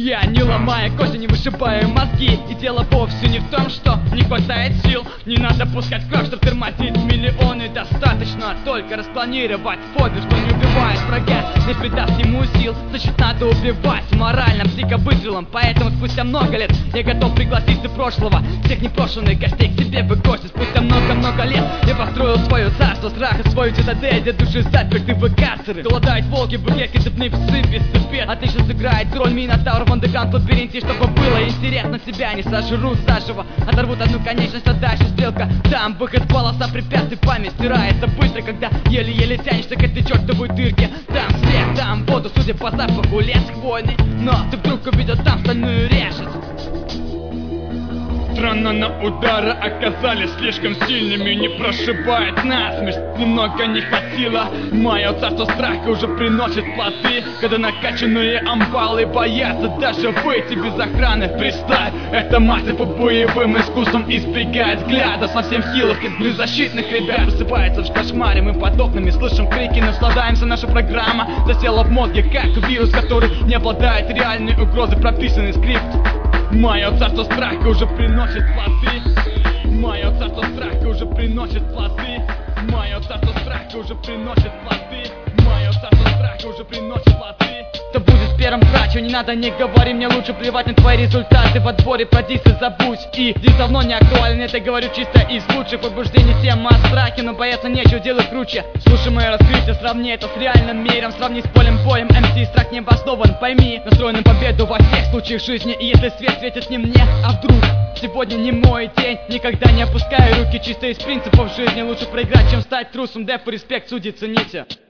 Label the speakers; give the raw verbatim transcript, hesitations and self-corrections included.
Speaker 1: Я не ломаю кости, не вышибаю мозги. И дело вовсе не в том, что не хватает сил. Не надо пускать кровь, чтобы тормозить миллионы. Достаточно только распланировать фобию, что не убивает врага, не придаст ему сил. Значит, надо убивать морально, психовыстрелом. Поэтому спустя много лет я готов пригласить из прошлого всех непрошенных гостей к себе в гости. Спустя много-много лет я построил свое царство страха, свою цитадель, где души заперты в карцеры. Голодают волки, букетки, цепные псы без цепет. Отлично сыграет роль Минотавр, Вандеган в лабиринте. Чтобы было интересно, тебя не сожрут заживо, оторвут одну конечность, а дальше стрелка. Там выход, полоса препятствий, память стирается быстро, когда еле-еле тянешься к этой чертовой дырке. Там снег, там воду, судя по запаху, лес хвойный. Но ты вдруг увидел там стальную решетку. Странно, но удары оказались слишком сильными. Не прошибает насмерть, немного не хватило. Мое царство страха уже приносит плоды, когда накачанные амбалы боятся даже выйти без охраны. Представь, это мастер по боевым искусствам избегает взгляда совсем хилых и беззащитных ребят. Просыпается в кошмаре, мы под окнами слышим крики, наслаждаемся. Наша программа засела в мозге, как вирус, который не обладает реальной угрозой. Прописанный скрипт. Мое царство страха уже приносит плоды. Мое царство страха уже приносит плоды. Мое царство страха уже приносит плоды. Мое царство страха уже приносит плоды. Кто будет первым крачу, не надо, не говори, мне лучше плевать на твои результаты. В отборе про дисы забудь, и дис давно не актуален. Это говорю чисто из лучших побуждений. Тема о страхе, но бояться нечего, делай круче. Слушай мое раскрытие, сравни это с реальным миром. Сравни с полем боем, эм си, страх не обоснован. Пойми, настроен на победу во всех случаях жизни. И если свет светит не мне, а вдруг сегодня не мой день, никогда не опускаю руки. Чисто из принципов жизни, лучше проиграть, чем стать трусом. Дэф и респект, судьи, цените.